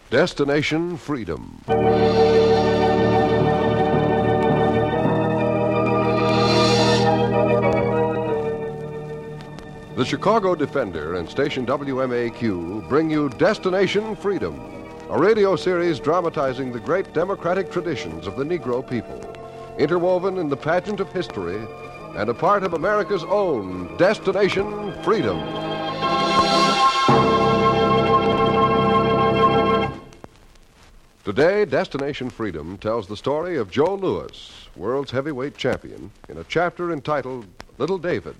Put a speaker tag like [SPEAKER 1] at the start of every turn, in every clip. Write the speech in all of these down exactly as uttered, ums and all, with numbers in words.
[SPEAKER 1] Destination Freedom. The Chicago Defender and station W M A Q bring you Destination Freedom, a radio series dramatizing the great democratic traditions of the Negro people, interwoven in the pageant of history and a part of America's own Destination Freedom. Today, Destination Freedom tells the story of Joe Louis, world's heavyweight champion, in a chapter entitled Little David.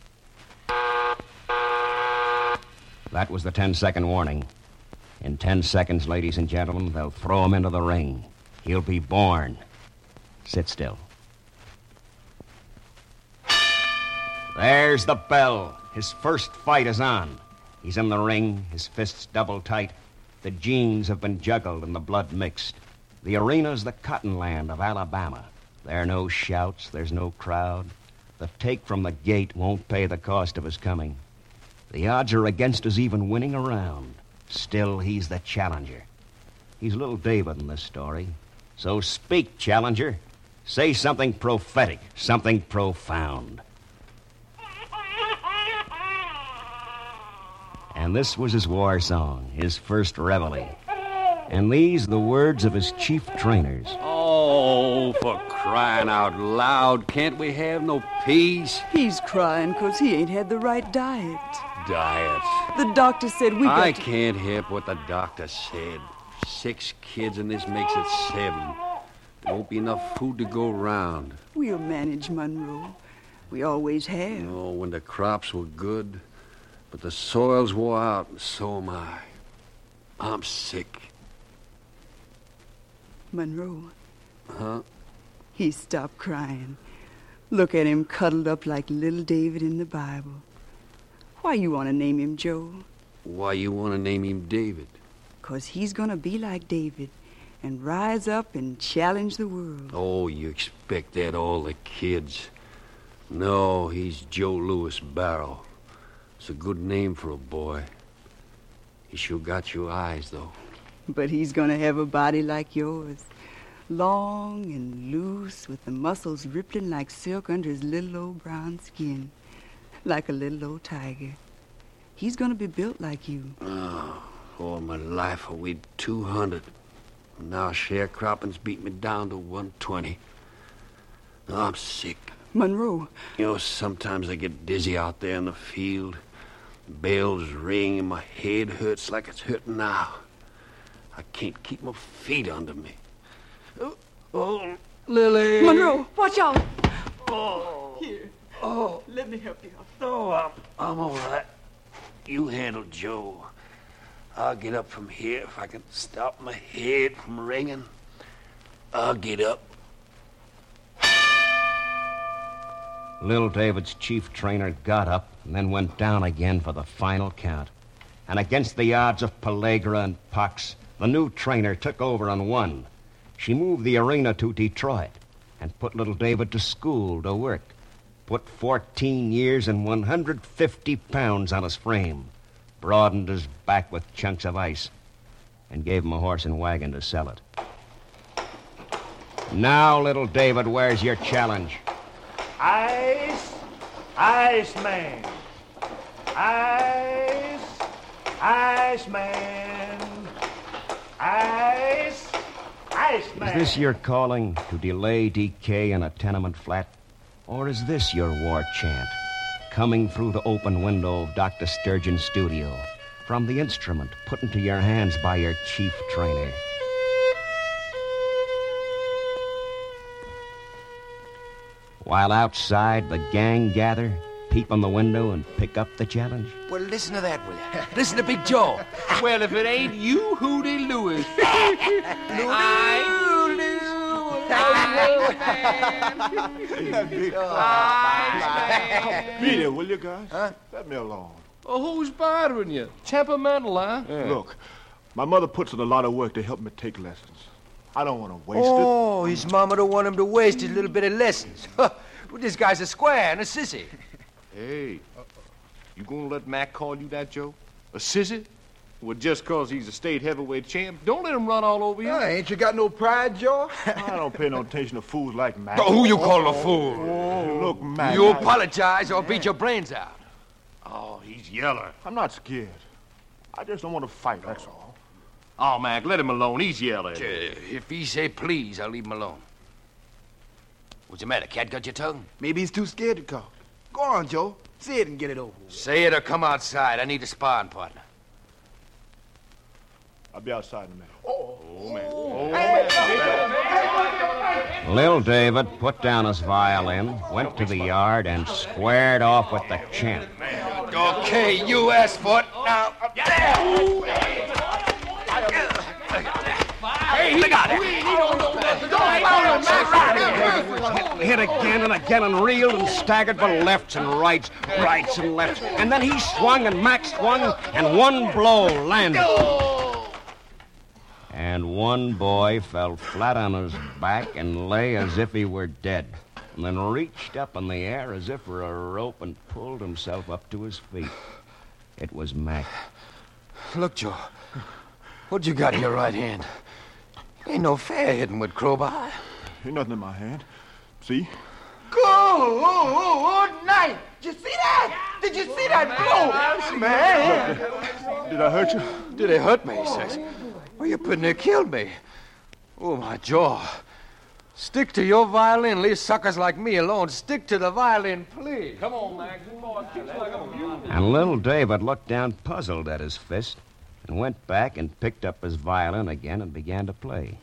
[SPEAKER 2] That was the ten-second warning. In ten seconds, ladies and gentlemen, they'll throw him into the ring. He'll be born. Sit still. There's the bell. His first fight is on. He's in the ring, his fists double tight. The jeans have been juggled and the blood mixed. The arena's the cotton land of Alabama. There are no shouts, there's no crowd. The take from the gate won't pay the cost of his coming. The odds are against his even winning a round. Still, he's the challenger. He's little David in this story. So speak, challenger. Say something prophetic, something profound. And this was his war song, his first reveille. And these the words of his chief trainers.
[SPEAKER 3] Oh, for crying out loud, can't we have no peace?
[SPEAKER 4] He's crying because he ain't had the right diet.
[SPEAKER 3] Diet.
[SPEAKER 4] The doctor said we got
[SPEAKER 3] I
[SPEAKER 4] to...
[SPEAKER 3] can't help what the doctor said. Six kids and this makes it seven. There won't be enough food to go around.
[SPEAKER 4] We'll manage, Monroe. We always have.
[SPEAKER 3] Oh, when the crops were good. But the soil's wore out, and so am I. I'm sick.
[SPEAKER 4] Monroe.
[SPEAKER 3] Huh?
[SPEAKER 4] He stopped crying. Look at him cuddled up like little David in the Bible. Why you want to name him Joe?
[SPEAKER 3] Why you want to name him David?
[SPEAKER 4] 'Cause he's going to be like David and rise up and challenge the world.
[SPEAKER 3] Oh, you expect that all the kids. No, he's Joe Louis Barrow. It's a good name for a boy. He sure got your eyes, though.
[SPEAKER 4] But he's going to have a body like yours. Long and loose with the muscles rippling like silk under his little old brown skin. Like a little old tiger. He's going to be built like you.
[SPEAKER 3] Oh, all my life I weighed two hundred. Now sharecropping's beat me down to one twenty. I'm sick.
[SPEAKER 4] Monroe.
[SPEAKER 3] You know, sometimes I get dizzy out there in the field. Bells ring and my head hurts like it's hurting now. I can't keep my feet under me. Oh, oh Lily.
[SPEAKER 4] Monroe, watch out.
[SPEAKER 3] Oh.
[SPEAKER 4] Here.
[SPEAKER 3] Oh.
[SPEAKER 4] Let me help you out.
[SPEAKER 3] No, I'm, I'm all right. You handle Joe. I'll get up from here if I can stop my head from ringing. I'll get up.
[SPEAKER 2] Little David's chief trainer got up and then went down again for the final count. And against the odds of pellagra and pox, the new trainer took over and won. She moved the arena to Detroit and put little David to school to work. Put fourteen years and one hundred fifty pounds on his frame, broadened his back with chunks of ice, and gave him a horse and wagon to sell it. Now, little David, where's your challenge?
[SPEAKER 5] Ice, Ice Man. Ice, Ice Man. Ice, Ice Man.
[SPEAKER 2] Is this your calling to delay decay in a tenement flat? Or is this your war chant, coming through the open window of Doctor Sturgeon's studio, from the instrument put into your hands by your chief trainer? While outside, the gang gather, peep on the window, and pick up the challenge.
[SPEAKER 6] Well, listen to that, will you? Listen to Big Joe.
[SPEAKER 7] Well, if it ain't you, Hootie Lewis.
[SPEAKER 5] Beat it, will you, guys?
[SPEAKER 6] Huh?
[SPEAKER 5] Let me alone.
[SPEAKER 7] Oh, who's bothering you? Temperamental, huh?
[SPEAKER 5] Yeah. Look, my mother puts in a lot of work to help me take lessons. I don't want to waste
[SPEAKER 6] Oh, his mama don't want him to waste his little bit of lessons. Well, this guy's a square and a sissy.
[SPEAKER 5] it. Hey, uh, you gonna let Mac call you that, Joe? A sissy?
[SPEAKER 7] Well, just 'cause he's a state heavyweight champ, don't let him run all over you.
[SPEAKER 8] Uh, ain't you got no pride, Joe?
[SPEAKER 5] I don't pay no attention to fools like Mac.
[SPEAKER 6] Oh, who you call a fool?
[SPEAKER 5] Oh, look, Mac.
[SPEAKER 6] You
[SPEAKER 5] I-
[SPEAKER 6] apologize or beat your brains out.
[SPEAKER 7] Oh, he's yeller.
[SPEAKER 5] I'm not scared. I just don't want to fight, that's all.
[SPEAKER 7] Oh, Mac, let him alone. He's yelling.
[SPEAKER 6] Uh, if he say please, I'll leave him alone. What's the matter? Cat got your tongue?
[SPEAKER 8] Maybe he's too scared to talk. Go on, Joe. Say it and get it over with.
[SPEAKER 6] Say it or come outside. I need a sparring partner.
[SPEAKER 5] I'll be outside in a minute.
[SPEAKER 2] Lil David put down his violin, went to the yard, and squared off with the champ.
[SPEAKER 6] Okay, you asked for it. Now, Hey, he got it.
[SPEAKER 2] Hit again and again and reeled and staggered for lefts and rights, rights and lefts. And then he swung and Mac swung, and one blow landed. And one boy fell flat on his back and lay as if he were dead, and then reached up in the air as if for a rope and pulled himself up to his feet. It was Mac.
[SPEAKER 6] Look, Joe. What you got in your right hand? Ain't no fair hitting with crowbar.
[SPEAKER 5] Ain't nothing in my hand. See?
[SPEAKER 8] Go! Oh, oh, oh, nice! Did you see that? Did you see that blow? Man!
[SPEAKER 5] Did I hurt you?
[SPEAKER 6] Did they hurt me, he says. Well, you pretty near killed me. Oh, my jaw. Stick to your violin. Leave suckers like me alone. Stick to the violin, please.
[SPEAKER 7] Come on, Mac.
[SPEAKER 2] And little David looked down puzzled at his fist and went back and picked up his violin again and began to play.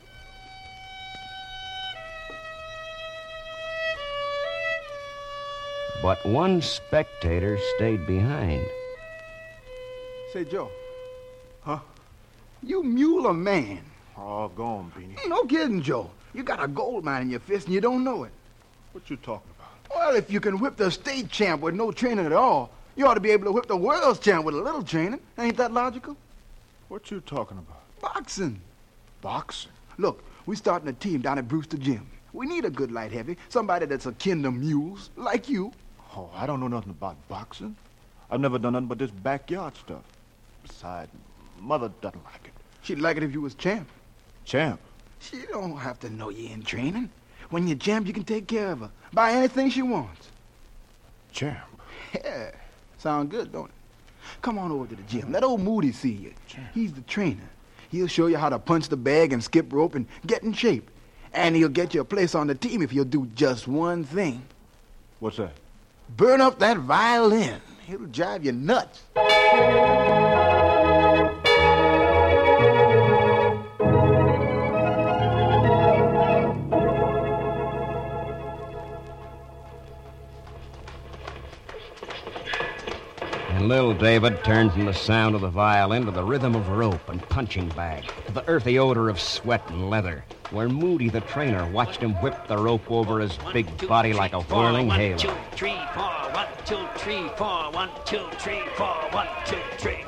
[SPEAKER 2] But one spectator stayed behind.
[SPEAKER 8] Say, Joe.
[SPEAKER 5] Huh?
[SPEAKER 8] You mule or man?
[SPEAKER 5] Oh, go on, Beanie.
[SPEAKER 8] No kidding, Joe. You got a gold mine in your fist and you don't know it.
[SPEAKER 5] What you talking about?
[SPEAKER 8] Well, if you can whip the state champ with no training at all, you ought to be able to whip the world's champ with a little training. Ain't that logical?
[SPEAKER 5] What you talking about?
[SPEAKER 8] Boxing.
[SPEAKER 5] Boxing?
[SPEAKER 8] Look, we starting a team down at Brewster Gym. We need a good light heavy, somebody that's akin to mules, like you.
[SPEAKER 5] Oh, I don't know nothing about boxing. I've never done nothing but this backyard stuff. Besides, Mother doesn't like it.
[SPEAKER 8] She'd like it if you was champ.
[SPEAKER 5] Champ?
[SPEAKER 8] She don't have to know you in training. When you're champ, you can take care of her. Buy anything she wants.
[SPEAKER 5] Champ?
[SPEAKER 8] Yeah. Sound good, don't it? Come on over to the gym. Let old Moody see you.
[SPEAKER 5] Champ.
[SPEAKER 8] He's the trainer. He'll show you how to punch the bag and skip rope and get in shape. And he'll get you a place on the team if you'll do just one thing.
[SPEAKER 5] What's that?
[SPEAKER 8] Burn up that violin. It'll drive you nuts.
[SPEAKER 2] And little David turned from the sound of the violin to the rhythm of rope and punching bag, to the earthy odor of sweat and leather, where Moody, the trainer, watched him whip the rope over his big body like a whirling halo.
[SPEAKER 9] One, two, three, four. One, two, three, four. One, two, three, four. One, two, three.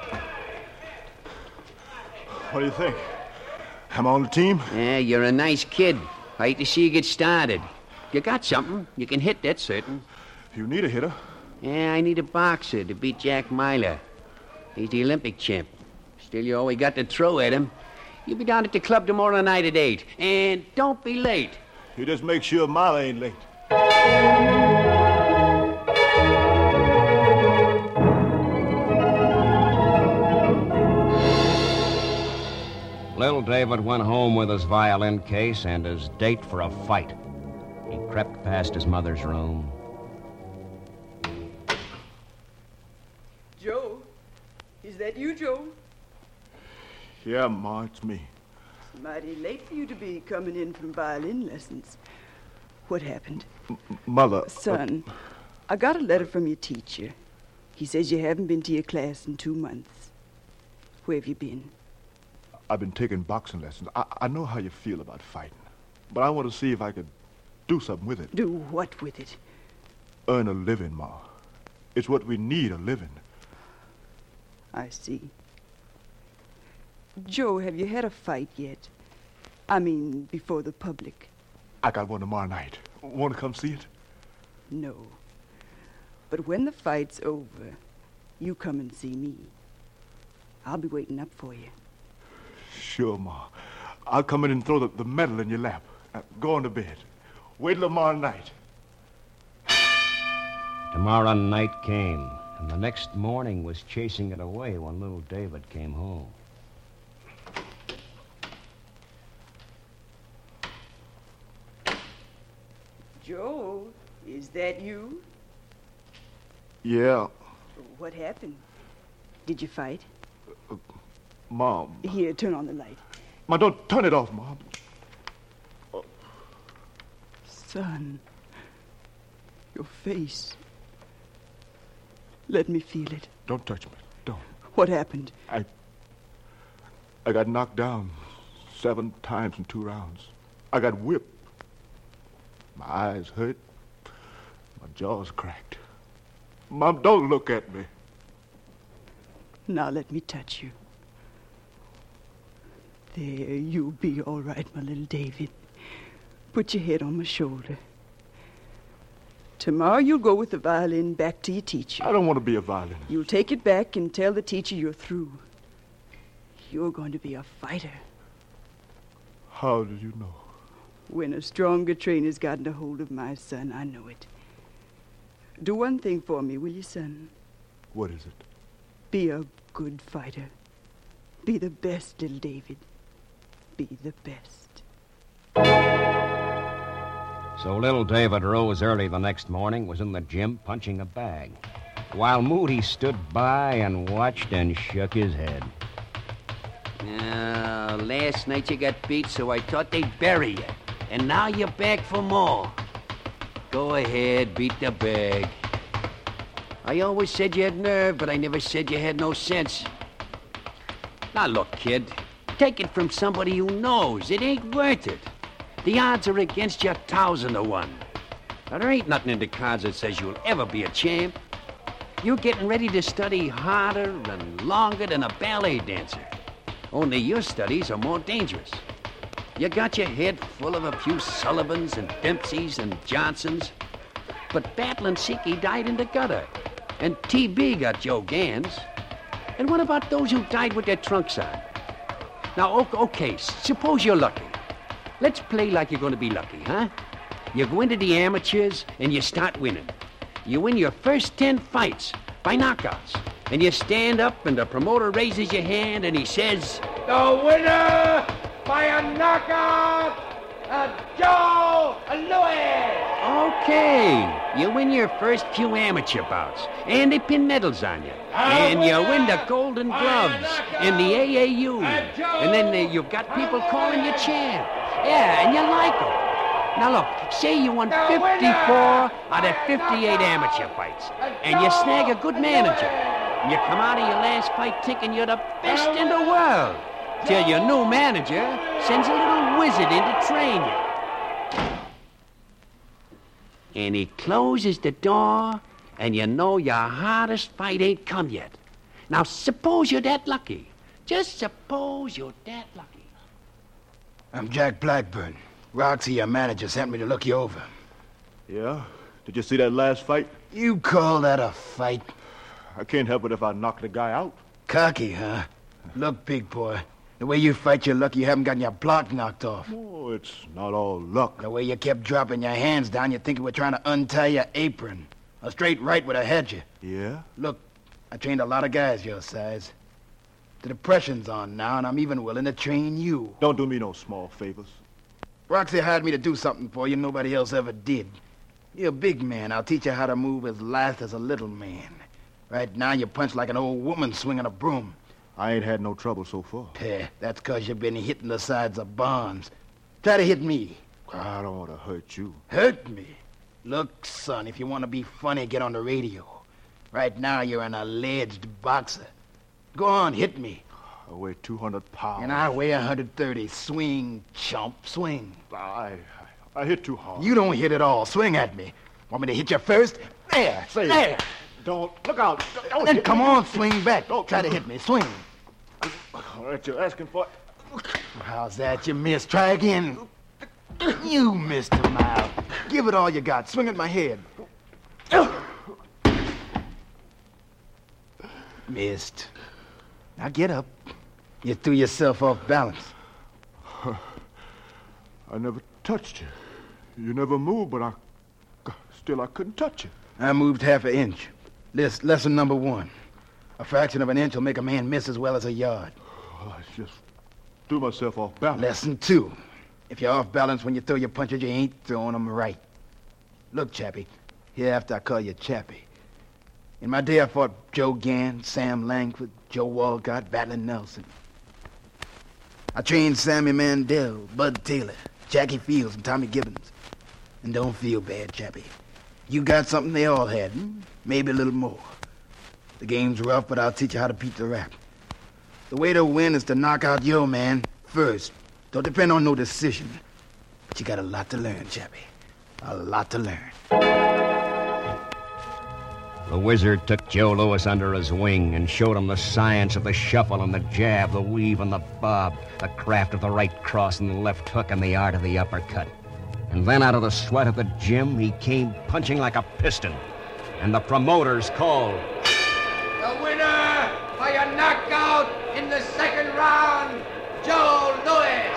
[SPEAKER 5] What do you think? Am I on the team?
[SPEAKER 3] Yeah, you're a nice kid. I hate to see you get started. You got something. You can hit, that's certain.
[SPEAKER 5] You need a hitter.
[SPEAKER 3] Yeah, I need a boxer to beat Jack Myler. He's the Olympic champ. Still, you always got to throw at him. You'll be down at the club tomorrow night at eight. And don't be late.
[SPEAKER 5] You just make sure Myler ain't late.
[SPEAKER 2] Little David went home with his violin case and his date for a fight. He crept past his mother's room.
[SPEAKER 4] Joe, is that you, Joe?
[SPEAKER 5] Yeah, Ma, it's me.
[SPEAKER 4] It's mighty late for you to be coming in from violin lessons. What happened?
[SPEAKER 5] M- Mother.
[SPEAKER 4] Son, uh, I got a letter from your teacher. He says you haven't been to your class in two months. Where have you been?
[SPEAKER 5] I've been taking boxing lessons. I, I know how you feel about fighting. But I want to see if I could do something with it.
[SPEAKER 4] Do what with it?
[SPEAKER 5] Earn a living, Ma. It's what we need, a living.
[SPEAKER 4] I see. Joe, have you had a fight yet? I mean, before the public.
[SPEAKER 5] I got one tomorrow night. Want to come see it?
[SPEAKER 4] No. But when the fight's over, you come and see me. I'll be waiting up for you.
[SPEAKER 5] Sure, Ma. I'll come in and throw the, the medal in your lap. Now, go on to bed. Wait till tomorrow night.
[SPEAKER 2] Tomorrow night came, and the next morning was chasing it away when little David came home.
[SPEAKER 4] Joe, is that you?
[SPEAKER 5] Yeah.
[SPEAKER 4] What happened? Did you fight?
[SPEAKER 5] Uh, Mom.
[SPEAKER 4] Here, turn on the light.
[SPEAKER 5] Ma, don't turn it off, Mom.
[SPEAKER 4] Oh. Son, your face. Let me feel it.
[SPEAKER 5] Don't touch me. Don't.
[SPEAKER 4] What happened?
[SPEAKER 5] I... I got knocked down seven times in two rounds. I got whipped. My eyes hurt. My jaw's cracked. Mom, don't look at me.
[SPEAKER 4] Now let me touch you. There, you'll be all right, my little David. Put your head on my shoulder. Tomorrow you'll go with the violin back to your teacher.
[SPEAKER 5] I don't want to be a violinist.
[SPEAKER 4] You'll take it back and tell the teacher you're through. You're going to be a fighter.
[SPEAKER 5] How did you know?
[SPEAKER 4] When a stronger trainer's gotten a hold of my son, I know it. Do one thing for me, will you, son?
[SPEAKER 5] What is it?
[SPEAKER 4] Be a good fighter. Be the best, little David. Be the best.
[SPEAKER 2] So little David rose early the next morning, was in the gym punching a bag, while Moody stood by and watched and shook his head.
[SPEAKER 9] Uh, last night you got beat, so I thought they'd bury you. And now you're back for more. Go ahead, beat the bag. I always said you had nerve, but I never said you had no sense. Now look, kid, take it from somebody who knows. It ain't worth it. The odds are against you a thousand to one. Now, there ain't nothing in the cards that says you'll ever be a champ. You're getting ready to study harder and longer than a ballet dancer. Only your studies are more dangerous. You got your head full of a few Sullivans and Dempseys and Johnsons. But Battle and Siki died in the gutter. And T B got Joe Gans. And what about those who died with their trunks on? Now, okay, suppose you're lucky. Let's play like you're going to be lucky, huh? You go into the amateurs and you start winning. You win your first ten fights by knockouts. And you stand up and the promoter raises your hand and he says, "The winner by a knockout, uh, Joe Louis!" Okay, you win your first few amateur bouts, and they pin medals on you. And you win the Golden Gloves in the A A U. And then uh, you've got people calling you champ. Yeah, and you like them. Now look, say you won fifty-four out of fifty-eight amateur fights, and you snag a good manager. And you come out of your last fight thinking you're the best in the world, till your new manager sends a little wizard in to train you. And he closes the door, and you know your hardest fight ain't come yet. Now, suppose you're that lucky. Just suppose you're that lucky.
[SPEAKER 8] I'm Jack Blackburn. Roxy, your manager, sent me to look you over.
[SPEAKER 5] Yeah? Did you see that last fight?
[SPEAKER 8] You call that a fight?
[SPEAKER 5] I can't help it if I knock the guy out.
[SPEAKER 8] Cocky, huh? Look, big boy, the way you fight, you're lucky you haven't gotten your block knocked off.
[SPEAKER 5] Oh, it's not all luck.
[SPEAKER 8] The way you kept dropping your hands down, you'd think you were trying to untie your apron. A straight right would have had you.
[SPEAKER 5] Yeah?
[SPEAKER 8] Look, I trained a lot of guys your size. The depression's on now, and I'm even willing to train you.
[SPEAKER 5] Don't do me no small favors.
[SPEAKER 8] Roxy hired me to do something for you nobody else ever did. You're a big man. I'll teach you how to move as lithe as a little man. Right now, you punch like an old woman swinging a broom.
[SPEAKER 5] I ain't had no trouble so far.
[SPEAKER 8] Yeah, that's 'cause you've been hitting the sides of barns. Try to hit me.
[SPEAKER 5] I don't want to hurt you.
[SPEAKER 8] Hurt me? Look, son, if you want to be funny, get on the radio. Right now, you're an alleged boxer. Go on, hit me.
[SPEAKER 5] I weigh two hundred pounds.
[SPEAKER 8] And I weigh one hundred thirty. Swing, chump, swing.
[SPEAKER 5] I, I, I hit too hard.
[SPEAKER 8] You don't hit at all. Swing at me. Want me to hit you first? There,
[SPEAKER 5] Say
[SPEAKER 8] there.
[SPEAKER 5] it. Don't, look out. Don't
[SPEAKER 8] Then
[SPEAKER 5] hit
[SPEAKER 8] come
[SPEAKER 5] me.
[SPEAKER 8] on, swing back.
[SPEAKER 5] Don't.
[SPEAKER 8] Try to hit me. Swing.
[SPEAKER 5] All right, you're asking for it.
[SPEAKER 8] How's that? You missed. Try again. You missed him out. Give it all you got. Swing at my head. Missed. Now get up. You threw yourself off balance.
[SPEAKER 5] I never touched you. You never moved, but I... Still, I couldn't touch you.
[SPEAKER 8] I moved half an inch. This lesson number one. A fraction of an inch will make a man miss as well as a yard.
[SPEAKER 5] Oh, I just threw myself off balance.
[SPEAKER 8] Lesson two. If you're off balance when you throw your punches, you ain't throwing them right. Look, Chappie. Hereafter I call you Chappie. In my day, I fought Joe Gann, Sam Langford, Joe Walcott, Battling Nelson. I trained Sammy Mandel, Bud Taylor, Jackie Fields, and Tommy Gibbons. And don't feel bad, Chappie. You got something they all had, hmm? Maybe a little more. The game's rough, but I'll teach you how to beat the rap. The way to win is to knock out your man first. Don't depend on no decision. But you got a lot to learn, Chappie. A lot to learn.
[SPEAKER 2] The wizard took Joe Louis under his wing and showed him the science of the shuffle and the jab, the weave and the bob, the craft of the right cross and the left hook, and the art of the uppercut. And then out of the sweat of the gym, he came punching like a piston. And the promoters called...
[SPEAKER 10] The winner by a knockout in the second round, Joe Louis.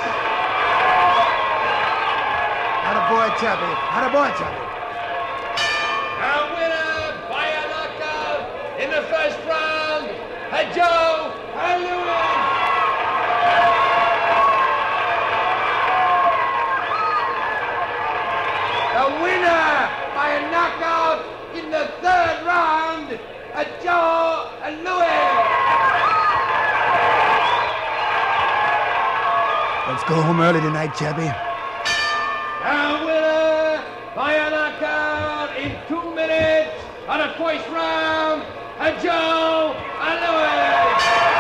[SPEAKER 8] Attaboy, Chappie. Attaboy, Chappie.
[SPEAKER 10] The winner by a knockout in the first round, a Joe Louis. The winner by a knockout in the third round, a Joe Louis.
[SPEAKER 8] Let's go home early tonight, Chappie.
[SPEAKER 10] The winner by a knockout in two minutes of the first round, a Joe Louis.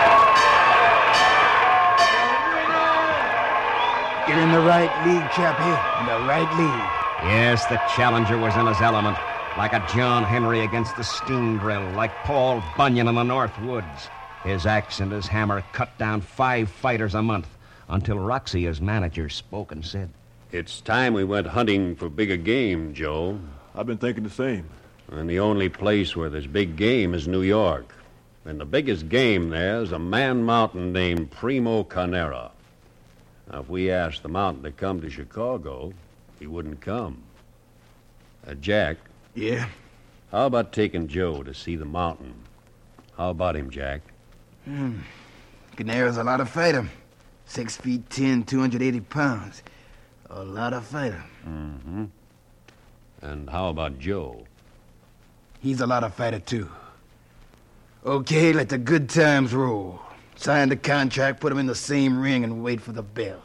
[SPEAKER 8] You're in the right league, Chappie. In the right league.
[SPEAKER 2] Yes, the challenger was in his element, like a John Henry against the steam drill, like Paul Bunyan in the North Woods. His axe and his hammer cut down five fighters a month, until Roxy, his manager, spoke and said,
[SPEAKER 3] It's time we went hunting for bigger game, Joe.
[SPEAKER 5] I've been thinking the same.
[SPEAKER 3] And the only place where there's big game is New York. And the biggest game there is a man mountain named Primo Carnera. Now, if we asked the mountain to come to Chicago, he wouldn't come. Uh, Jack.
[SPEAKER 8] Yeah?
[SPEAKER 3] How about taking Joe to see the mountain? How about him, Jack?
[SPEAKER 8] Hmm. Carnera's a lot of fighter. Six feet ten, two hundred eighty pounds. A lot of fighter.
[SPEAKER 3] Mm-hmm. And how about Joe?
[SPEAKER 8] He's a lot of fighter, too. Okay, let the good times roll. Sign the contract, put him in the same ring, and wait for the bell.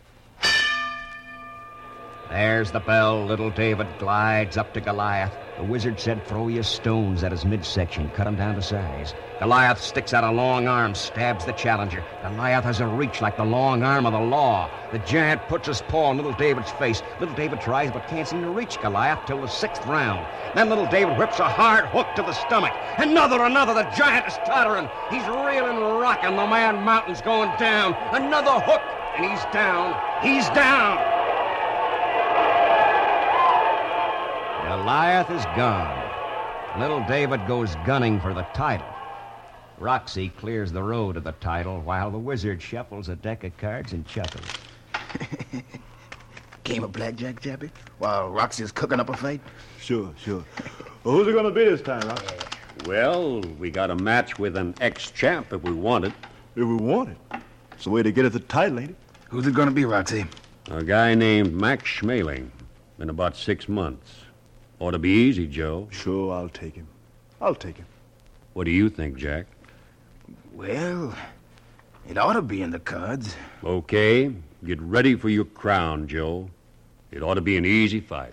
[SPEAKER 2] There's the bell. Little David glides up to Goliath. The wizard said throw your stones at his midsection, cut him down to size. Goliath sticks out a long arm, stabs the challenger. Goliath has a reach like the long arm of the law. The giant puts his paw on Little David's face. Little David tries but can't seem to reach Goliath till the sixth round. Then Little David whips a hard hook to the stomach. Another, another. The giant is tottering. He's reeling, rocking. The man mountain's going down. Another hook, and he's down. He's down. Goliath is gone. Little David goes gunning for the title. Roxy clears the road to the title while the wizard shuffles a deck of cards and chuckles.
[SPEAKER 8] Game of blackjack, Chappie? While Roxy's cooking up a fight?
[SPEAKER 5] Sure, sure. Well, who's it going to be this time, Roxy?
[SPEAKER 3] Well, we got a match with an ex-champ if we want it.
[SPEAKER 5] If we want it? It's the way to get at the title, ain't it?
[SPEAKER 8] Who's it going to be, Roxy?
[SPEAKER 3] A guy named Max Schmeling. In about six months. Ought to be easy, Joe.
[SPEAKER 5] Sure, I'll take him. I'll take him.
[SPEAKER 3] What do you think, Jack?
[SPEAKER 8] Well, it ought to be in the cards.
[SPEAKER 3] Okay. Get ready for your crown, Joe. It ought to be an easy fight.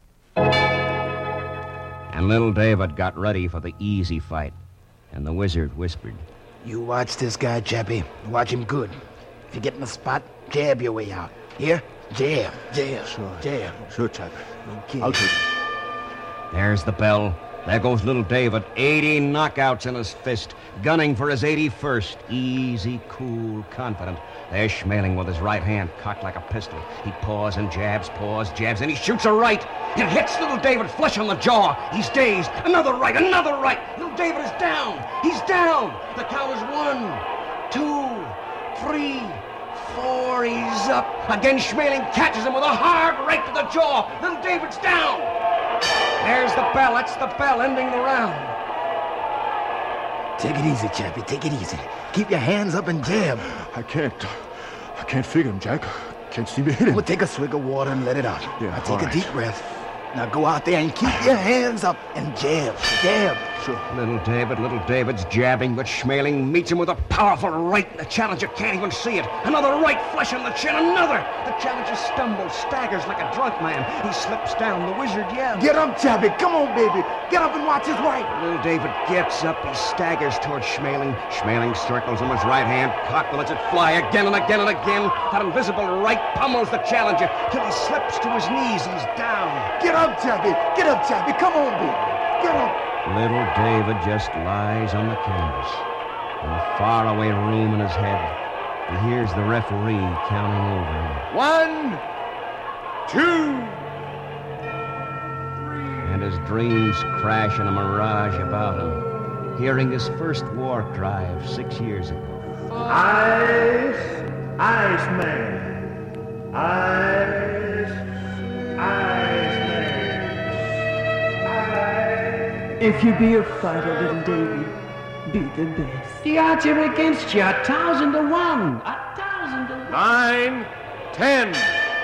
[SPEAKER 2] And Little David got ready for the easy fight. And the wizard whispered,
[SPEAKER 8] You watch this guy, Chappie. Watch him good. If you get in the spot, jab your way out. Here? Jab, jab,
[SPEAKER 5] sure.
[SPEAKER 8] jab.
[SPEAKER 5] Sure, Chappie.
[SPEAKER 8] Okay.
[SPEAKER 5] I'll take him.
[SPEAKER 2] There's the bell. There goes Little David. eighty knockouts in his fist, gunning for his eighty-first. Easy, cool, confident. There's Schmeling with his right hand cocked like a pistol. He paws and jabs, paws, jabs, and he shoots a right. It hits Little David flush on the jaw. He's dazed. Another right, another right. Little David is down. He's down. The count is one, two, three, four. He's up. Again, Schmeling catches him with a hard right to the jaw. And David's down. There's the bell. That's the bell ending the round.
[SPEAKER 8] Take it easy, Chappie. Take it easy. Keep your hands up and jab.
[SPEAKER 5] I can't. I can't figure him, Jack. Can't see me hit him.
[SPEAKER 8] Well, take a swig of water and let it out.
[SPEAKER 5] Yeah,
[SPEAKER 8] now take
[SPEAKER 5] all
[SPEAKER 8] a
[SPEAKER 5] right.
[SPEAKER 8] deep breath. Now go out there and keep your hands up and jab. Jab.
[SPEAKER 5] Sure.
[SPEAKER 2] Little David, little David's jabbing, but Schmeling meets him with a powerful right. The challenger can't even see it. Another right flush on the chin, another. The challenger stumbles, staggers like a drunk man. He slips down. The wizard yells.
[SPEAKER 8] Get up, Chappie. Come on, baby. Get up and watch his right.
[SPEAKER 2] Little David gets up. He staggers towards Schmeling. Schmeling circles him his right hand, cocked and lets it fly again and again and again. That invisible right pummels the challenger till he slips to his knees. He's down.
[SPEAKER 8] Get up, Chappie. Get up, Chappie. Come on, baby. Get up.
[SPEAKER 2] Little David just lies on the canvas. In a faraway room in his head, he hears the referee counting over him.
[SPEAKER 6] One, two,
[SPEAKER 2] And his dreams crash in a mirage about him, hearing his first war cry of six years ago.
[SPEAKER 10] Ice, Iceman. Ice, Iceman.
[SPEAKER 4] If you be a fighter, little David, be the best.
[SPEAKER 9] The odds are against you, a thousand to one. A thousand to one.
[SPEAKER 6] nine, ten.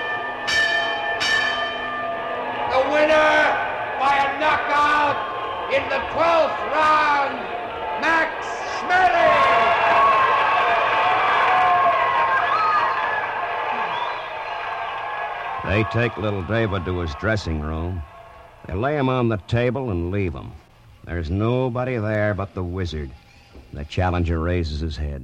[SPEAKER 10] The winner by a knockout in the twelfth round, Max Schmeling.
[SPEAKER 2] They take little David to his dressing room. They lay him on the table and leave him. There's nobody there but the wizard. The challenger raises his head.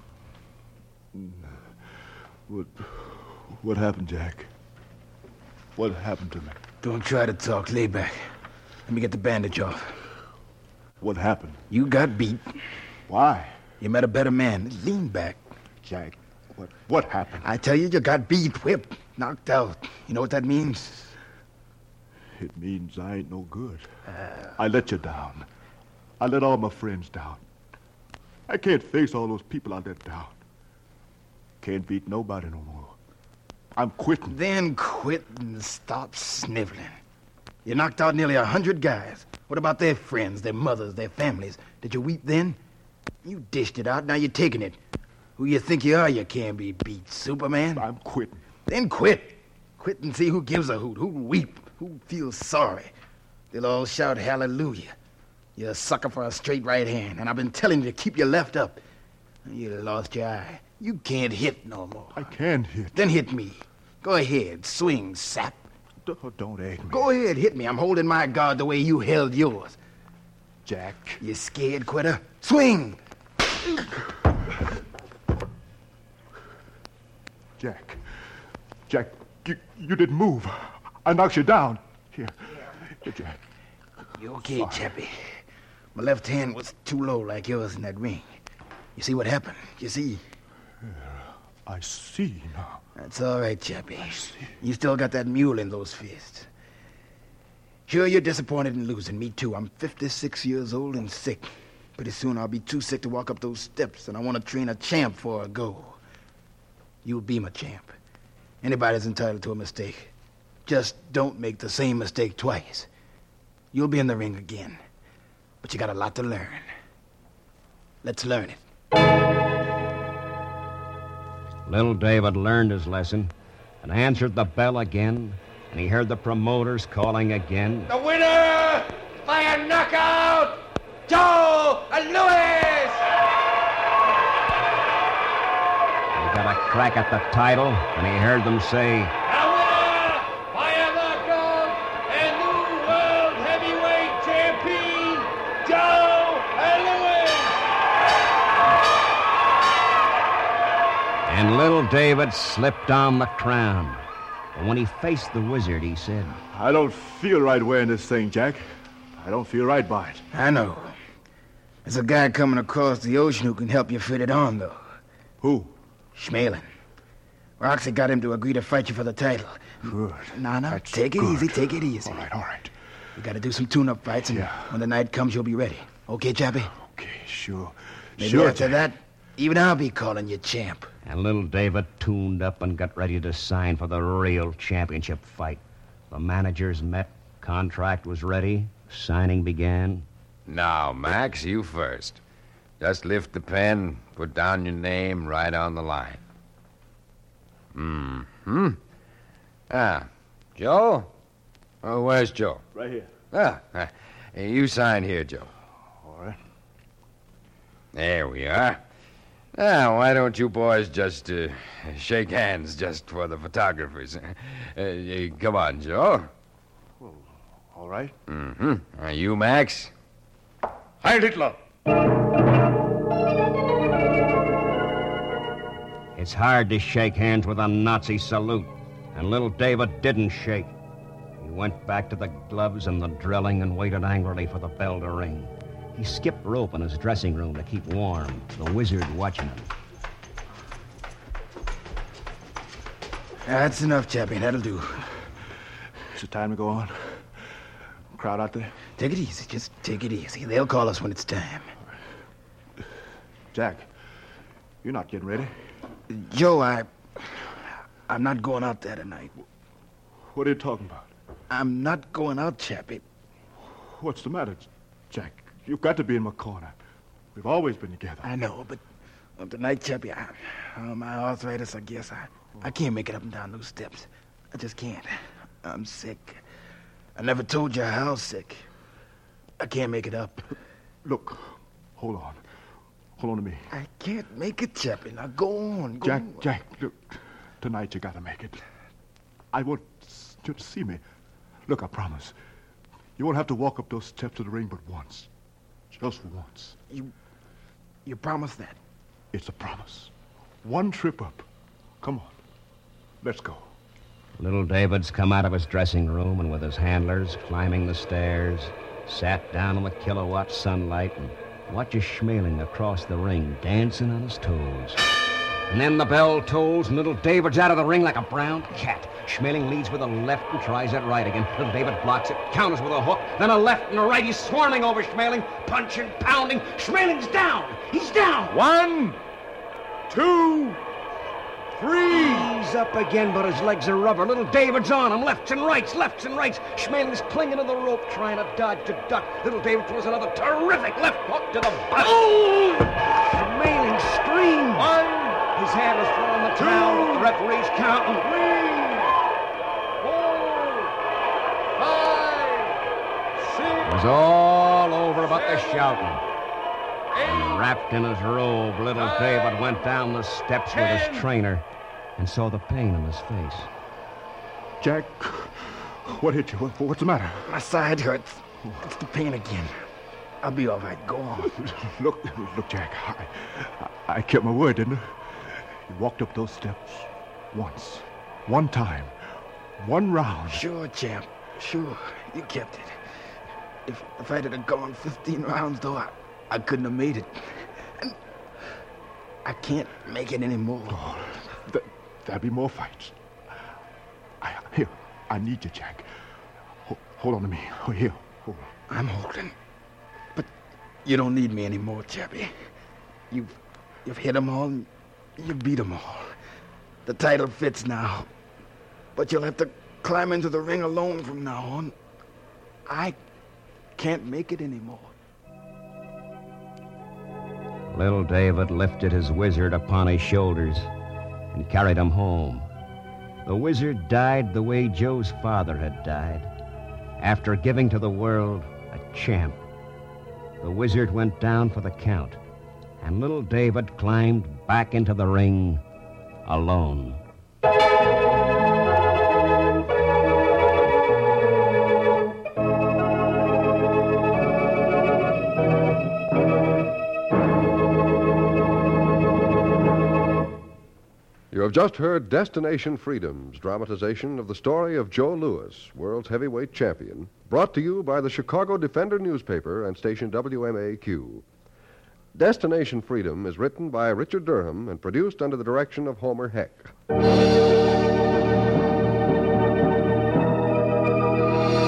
[SPEAKER 5] What, what happened, Jack? What happened to me?
[SPEAKER 8] Don't try to talk. Lay back. Let me get the bandage off.
[SPEAKER 5] What happened?
[SPEAKER 8] You got beat.
[SPEAKER 5] Why?
[SPEAKER 8] You met a better man. Lean back.
[SPEAKER 5] Jack, what, what happened?
[SPEAKER 8] I tell you, you got beat, whipped, knocked out. You know what that means?
[SPEAKER 5] It means I ain't no good. Uh, I let you down. I let all my friends down. I can't face all those people I let down. Can't beat nobody no more. I'm quitting.
[SPEAKER 8] Then quit and stop sniveling. You knocked out nearly a hundred guys. What about their friends, their mothers, their families? Did you weep then? You dished it out, now you're taking it. Who you think you are, you can't be beat, Superman?
[SPEAKER 5] I'm quitting.
[SPEAKER 8] Then quit. Quit and see who gives a hoot, who weep, who feels sorry. They'll all shout hallelujah. You're a sucker for a straight right hand, and I've been telling you to keep your left up. You lost your eye. You can't hit no more.
[SPEAKER 5] I can hit.
[SPEAKER 8] Then hit me. Go ahead, swing, sap.
[SPEAKER 5] Don't, don't egg me.
[SPEAKER 8] Go ahead, hit me. I'm holding my guard the way you held yours.
[SPEAKER 5] Jack.
[SPEAKER 8] You scared, quitter? Swing!
[SPEAKER 5] Jack. Jack, you, you didn't move. I knocked you down. Here. Here, Jack.
[SPEAKER 8] You okay, Chappie? My left hand was too low like yours in that ring. You see what happened? You see?
[SPEAKER 5] I see now.
[SPEAKER 8] That's all right, Chappie. You still got that mule in those fists. Sure, you're disappointed in losing. Me, too. I'm fifty-six years old and sick. Pretty soon I'll be too sick to walk up those steps, and I want to train a champ for a go. You'll be my champ. Anybody's entitled to a mistake. Just don't make the same mistake twice. You'll be in the ring again. But you got a lot to learn. Let's learn it.
[SPEAKER 2] Little David learned his lesson and answered the bell again, and he heard the promoters calling again.
[SPEAKER 10] The winner by a knockout, Joe Louis!
[SPEAKER 2] He got a crack at the title, and he heard them say,
[SPEAKER 10] The winner by a knockout and new world heavyweight champion, Joe Louis!
[SPEAKER 2] And little David slipped on the crown. But when he faced the wizard, he said,
[SPEAKER 5] I don't feel right wearing this thing, Jack. I don't feel right by it.
[SPEAKER 8] I know. There's a guy coming across the ocean who can help you fit it on, though.
[SPEAKER 5] Who?
[SPEAKER 8] Schmeling. Roxy got him to agree to fight you for the title.
[SPEAKER 5] Good.
[SPEAKER 8] No, no,
[SPEAKER 5] That's
[SPEAKER 8] take it
[SPEAKER 5] good.
[SPEAKER 8] easy, take it easy.
[SPEAKER 5] All right, all right.
[SPEAKER 8] We gotta do some tune-up fights, and
[SPEAKER 5] Yeah.
[SPEAKER 8] when the night comes, you'll be ready. Okay, Chappie?
[SPEAKER 5] Okay, sure.
[SPEAKER 8] Maybe
[SPEAKER 5] sure,
[SPEAKER 8] after
[SPEAKER 5] Jack.
[SPEAKER 8] that, Even I'll be calling you champ.
[SPEAKER 2] And little David tuned up and got ready to sign for the real championship fight. The managers met, contract was ready, signing began.
[SPEAKER 11] Now, Max, you first. Just lift the pen, put down your name right on the line. Mm-hmm. Ah, Joe? Oh, where's Joe?
[SPEAKER 5] Right here.
[SPEAKER 11] Ah, ah, you sign here, Joe.
[SPEAKER 5] All right.
[SPEAKER 11] There we are. Now, why don't you boys just uh, shake hands just for the photographers? Uh, uh, come on, Joe.
[SPEAKER 5] Well, all right.
[SPEAKER 11] Mm-hmm. Are you, Max?
[SPEAKER 5] Heil Hitler!
[SPEAKER 2] It's hard to shake hands with a Nazi salute, and little David didn't shake. He went back to the gloves and the drilling and waited angrily for the bell to ring. He skipped rope in his dressing room to keep warm, the wizard watching him.
[SPEAKER 8] That's enough, Chappie. That'll do.
[SPEAKER 5] Is it time to go on? Crowd out there?
[SPEAKER 8] Take it easy. Just take it easy. They'll call us when it's time.
[SPEAKER 5] Jack, you're not getting ready.
[SPEAKER 8] Joe, I... I'm not going out there tonight.
[SPEAKER 5] What are you talking about?
[SPEAKER 8] I'm not going out, Chappie.
[SPEAKER 5] What's the matter, Jack? You've got to be in my corner. We've always been together.
[SPEAKER 8] I know, but uh, tonight, Chappie, I, uh, my arthritis, I guess, I, I can't make it up and down those steps. I just can't. I'm sick. I never told you how sick. I can't make it up.
[SPEAKER 5] Look, hold on. Hold on to me.
[SPEAKER 8] I can't make it, Chappie. Now go on, go
[SPEAKER 5] Jack,
[SPEAKER 8] on.
[SPEAKER 5] Jack, look, tonight you gotta make it. I want you to see me. Look, I promise. You won't have to walk up those steps to the ring but once. Just once.
[SPEAKER 8] You, you promise that?
[SPEAKER 5] It's a promise. One trip up. Come on. Let's go.
[SPEAKER 2] Little David's come out of his dressing room and with his handlers climbing the stairs, sat down in the kilowatt sunlight and watches Schmeling across the ring dancing on his toes. And then the bell tolls and little David's out of the ring like a brown cat. Schmeling leads with a left and tries it right again. Little David blocks it, counters with a hook, then a left and a right. He's swarming over Schmeling, punching, pounding. Schmeling's down. He's down.
[SPEAKER 5] One, two, three.
[SPEAKER 2] He's up again, but his legs are rubber. Little David's on him, lefts and rights, lefts and rights. Schmeling's clinging to the rope, trying to dodge to duck. Little David throws another terrific left hook to the butt. Oh! Schmeling screams.
[SPEAKER 5] One,
[SPEAKER 2] his hand is throwing the towel. The referee's counting.
[SPEAKER 5] three, four, five, six.
[SPEAKER 2] It was all over but the shouting. And wrapped in his robe, little David went down the steps with his trainer and saw the pain in his face.
[SPEAKER 5] Jack, what hit you? What's the matter?
[SPEAKER 8] My side hurts. It's the pain again. I'll be all right. Go on.
[SPEAKER 5] Look, look, Jack. I, I, I kept my word, didn't I? You walked up those steps once, one time, one round.
[SPEAKER 8] Sure, champ. Sure. You kept it. If, if I'd have gone fifteen rounds, though, I, I couldn't have made it. And I can't make it anymore.
[SPEAKER 5] Oh, th- there'll be more fights. I, here, I need you, Jack. Ho- hold on to me. Oh, here, hold on.
[SPEAKER 8] I'm holding. But you don't need me anymore, Chappie. You've, you've hit them all, and you beat them all. The title fits now. But you'll have to climb into the ring alone from now on. I can't make it anymore.
[SPEAKER 2] Little David lifted his wizard upon his shoulders and carried him home. The wizard died the way Joe's father had died, after giving to the world a champ. The wizard went down for the count, and little David climbed back into the ring alone.
[SPEAKER 1] You have just heard Destination Freedom's dramatization of the story of Joe Louis, world's heavyweight champion, brought to you by the Chicago Defender newspaper and station W M A Q. Destination Freedom is written by Richard Durham and produced under the direction of Homer Heck.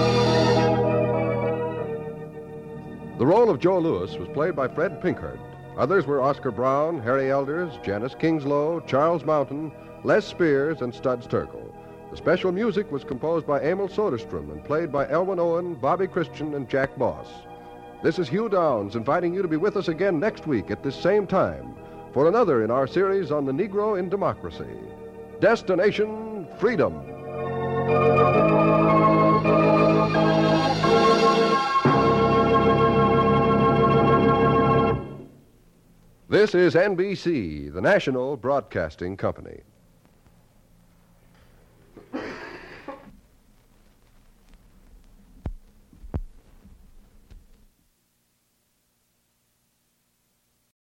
[SPEAKER 1] The role of Joe Louis was played by Fred Pinkhart. Others were Oscar Brown, Harry Elders, Janice Kingslow, Charles Mountain, Les Spears, and Studs Terkel. The special music was composed by Emil Soderstrom and played by Elwin Owen, Bobby Christian, and Jack Boss. This is Hugh Downs inviting you to be with us again next week at this same time for another in our series on the Negro in Democracy. Destination Freedom. This is N B C, the national broadcasting company.